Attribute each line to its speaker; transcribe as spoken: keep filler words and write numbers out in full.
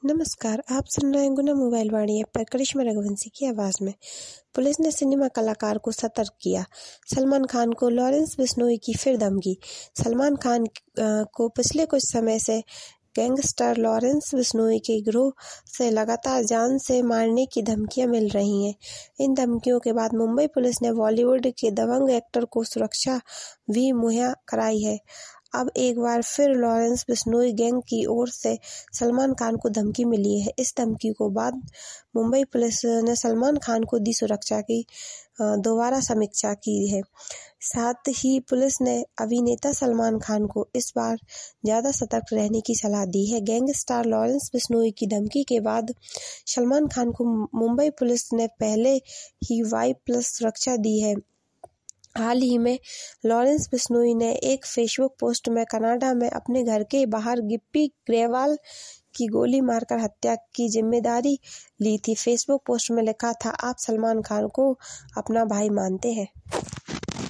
Speaker 1: नमस्कार, आप सुन रहे हैं गुना मोबाइल वाणी ऐप पर करिश्मा रघुवंशी की आवाज में। पुलिस ने सिनेमा कलाकार को सतर्क किया। सलमान खान को लॉरेंस बिश्नोई की फिर धमकी। सलमान खान को पिछले कुछ समय से गैंगस्टर लॉरेंस बिश्नोई के गिरोह से लगातार जान से मारने की धमकियां मिल रही हैं। इन धमकियों के बाद मुंबई पुलिस ने बॉलीवुड के दबंग एक्टर को सुरक्षा भी मुहैया कराई है। अब एक बार फिर लॉरेंस बिश्नोई गैंग की ओर से सलमान खान को धमकी मिली है। इस धमकी को बाद मुंबई पुलिस ने सलमान खान को दी सुरक्षा की दोबारा समीक्षा की है। साथ ही पुलिस ने अभिनेता सलमान खान को इस बार ज़्यादा सतर्क रहने की सलाह दी है। गैंगस्टर लॉरेंस बिश्नोई की धमकी के बाद सलमान खान को मुंबई पुलिस ने पहले ही वाई प्लस सुरक्षा दी है। हाल ही में लॉरेंस बिश्नोई ने एक फेसबुक पोस्ट में कनाडा में अपने घर के बाहर गिप्पी ग्रेवाल की गोली मारकर हत्या की जिम्मेदारी ली थी। फेसबुक पोस्ट में लिखा था, आप सलमान खान को अपना भाई मानते हैं।